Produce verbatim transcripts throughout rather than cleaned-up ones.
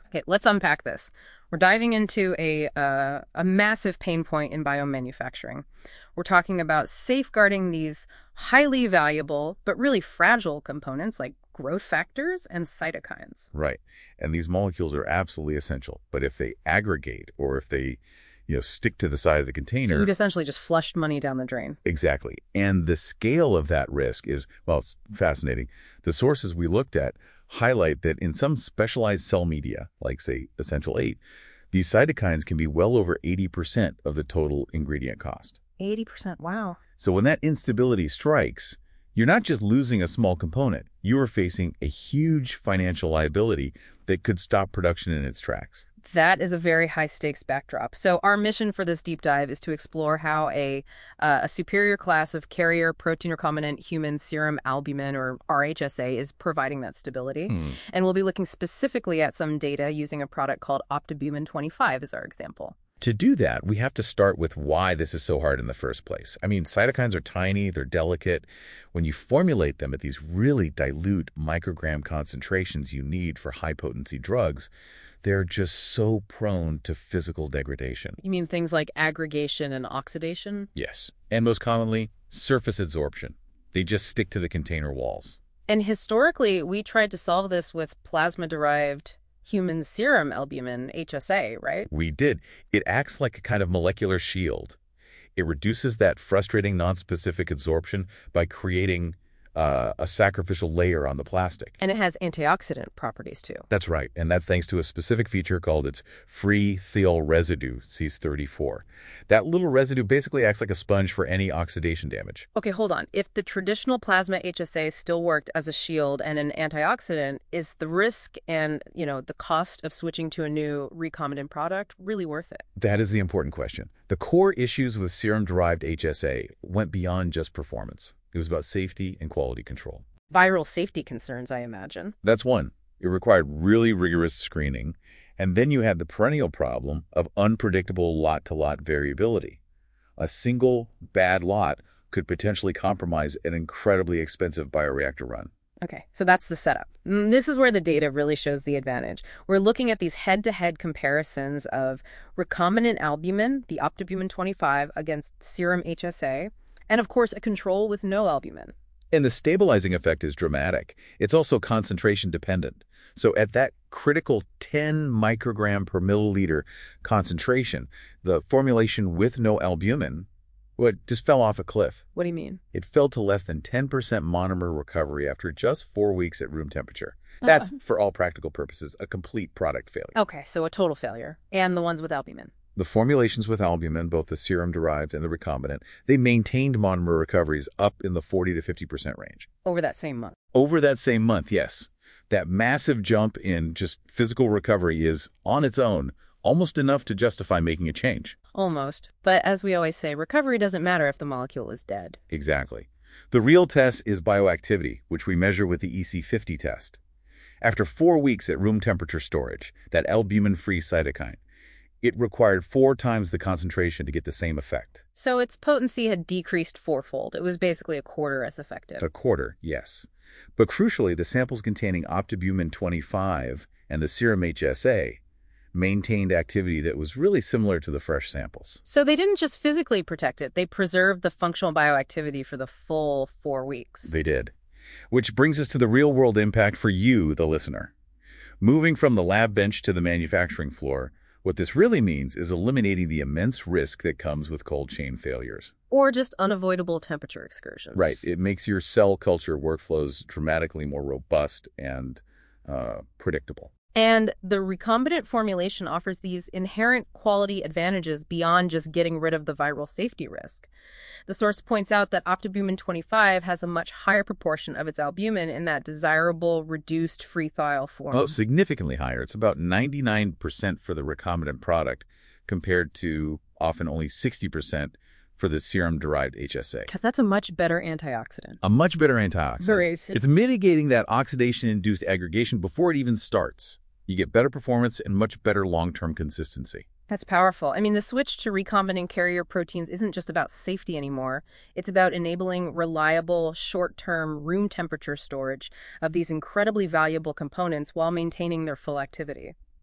Okay, let's unpack this. We're diving into a, uh, a massive pain point in biomanufacturing. We're talking about safeguarding these highly valuable but really fragile components like growth factors and cytokines. Right. And these molecules are absolutely essential. But if they aggregate or if they, you know, stick to the side of the So container, you've essentially just flushed money down the drain. exactly. And the scale of that risk is, well, it's fascinating. The sources we looked at highlight that in some specialized cell media, like, say, Essential eight, these cytokines can be well over eighty percent of the total ingredient cost. eighty percent, wow. So when that instability strikes, you're not just losing a small component. You are facing a huge financial liability that could stop production in its tracks. That is a very high-stakes backdrop. So our mission for this deep dive is to explore how a, uh, a superior class of carrier protein recombinant human serum albumin, or R H S A, is providing that stability. Hmm. And we'll be looking specifically at some data using a product called Optibumin twenty-five as our example. To do that, we have to start with why this is so hard in the first place. I mean, cytokines are tiny, they're delicate. When you formulate them at these really dilute microgram concentrations you need for high-potency drugs, they're just so prone to physical degradation. You mean things like aggregation and oxidation? Yes. And most commonly, surface adsorption. They just stick to the container walls. And historically, we tried to solve this with plasma-derived human serum albumin, H S A, right? We did. It acts like a kind of molecular shield. It reduces that frustrating nonspecific adsorption by creating uh, a sacrificial layer on the plastic. And it has antioxidant properties, too. That's right, and that's thanks to a specific feature called its free thiol residue, C Y S thirty-four. That little residue basically acts like a sponge for any oxidation damage. Okay, hold on. If the traditional plasma H S A still worked as a shield and an antioxidant, is the risk and, you know, the cost of switching to a new recombinant product really worth it? That is the important question. The core issues with serum-derived H S A went beyond just performance. It was about safety and quality control. Viral safety concerns, I imagine. That's one. It required really rigorous screening. And then you had the perennial problem of unpredictable lot-to-lot variability. A single bad lot could potentially compromise an incredibly expensive bioreactor run. Okay, so that's the setup. Mm, This is where the data really shows the advantage. We're looking at these head-to-head comparisons of recombinant albumin, the Optibumin twenty-five, against serum H S A, and of course a control with no albumin. And the stabilizing effect is dramatic. It's also concentration dependent. So at that critical ten microgram per milliliter concentration, the formulation with no albumin, well, it just fell off a cliff. What do you mean? It fell to less than ten percent monomer recovery after just four weeks at room temperature. That's, for all practical purposes, a complete product failure. Okay, so a total failure. And the ones with albumin. The formulations with albumin, both the serum-derived and the recombinant, they maintained monomer recoveries up in the forty to fifty percent range. Over that same month. Over that same month, yes. That massive jump in just physical recovery is, on its own, almost enough to justify making a change. Almost. But as we always say, recovery doesn't matter if the molecule is dead. Exactly. The real test is bioactivity, which we measure with the E C fifty test. After four weeks at room temperature storage, that albumin-free cytokine, it required four times the concentration to get the same effect. So its potency had decreased fourfold. It was basically a quarter as effective. A quarter, yes. But crucially, the samples containing Optibumin twenty-five and the serum H S A maintained activity that was really similar to the fresh samples. So they didn't just physically protect it, they preserved the functional bioactivity for the full four weeks. They did. Which brings us to the real-world impact for you, the listener. Moving from the lab bench to the manufacturing floor, what this really means is eliminating the immense risk that comes with cold chain failures. Or just unavoidable temperature excursions. Right. It makes your cell culture workflows dramatically more robust and uh, predictable. And the recombinant formulation offers these inherent quality advantages beyond just getting rid of the viral safety risk. The source points out that Optibumin twenty-five has a much higher proportion of its albumin in that desirable reduced free thiol form. Oh, significantly higher. It's about ninety-nine percent for the recombinant product compared to often only sixty percent for the serum-derived H S A. Because that's a much better antioxidant. A much better antioxidant. Very. It's mitigating that oxidation-induced aggregation before it even starts. You get better performance and much better long-term consistency. That's powerful. I mean, the switch to recombinant carrier proteins isn't just about safety anymore. It's about enabling reliable, short-term, room temperature storage of these incredibly valuable components while maintaining their full activity.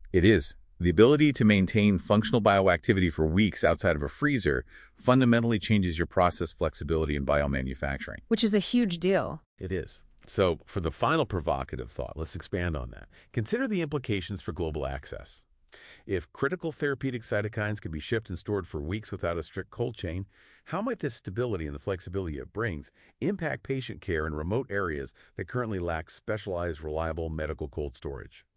It is. The ability to maintain functional bioactivity for weeks outside of a freezer fundamentally changes your process flexibility in biomanufacturing. Which is a huge deal. It is. So, for the final provocative thought, let's expand on that. Consider the implications for global access. If critical therapeutic cytokines can be shipped and stored for weeks without a strict cold chain, how might this stability and the flexibility it brings impact patient care in remote areas that currently lack specialized, reliable medical cold storage?